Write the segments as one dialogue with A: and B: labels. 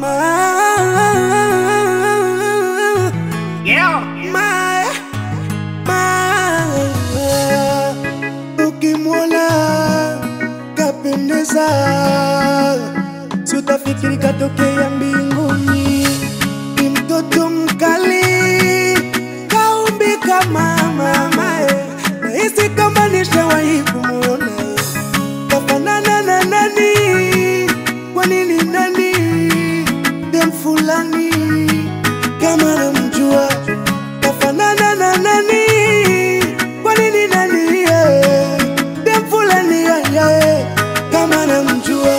A: Ukimwona kapendeza, si utafikiri katokea mbinguni. Ni mtoto mkali, kaumbika mama, nahisi kama nishawahi kumuona. Kafanana na nani? Kwa nini nani? Dem fulani kama namjua. Kafanana na nani? Kwa nini nani? Dem fulani kama namjua.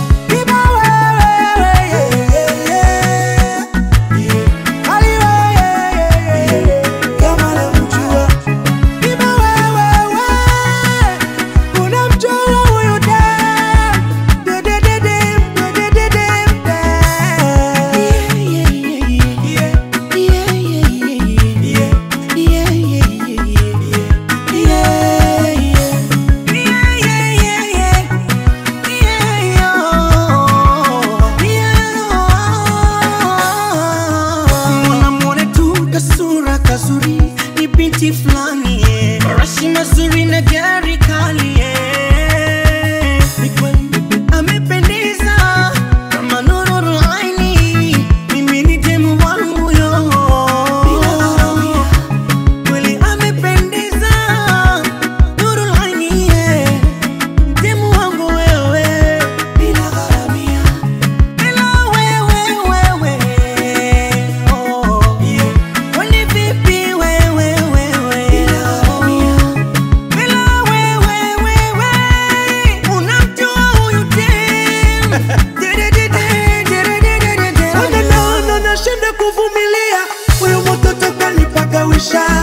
A: Ni binti flani, marashi mazuri na gari kali, amependeza kama nuru aini. Mimi ni demu wangu yo, kweli amependeza nuru aini, demu wangu wewe, bila gharamia, bila wewe, oh yeah. Kwani vipi kuvumilia huyu mtoto kanipaka wisha.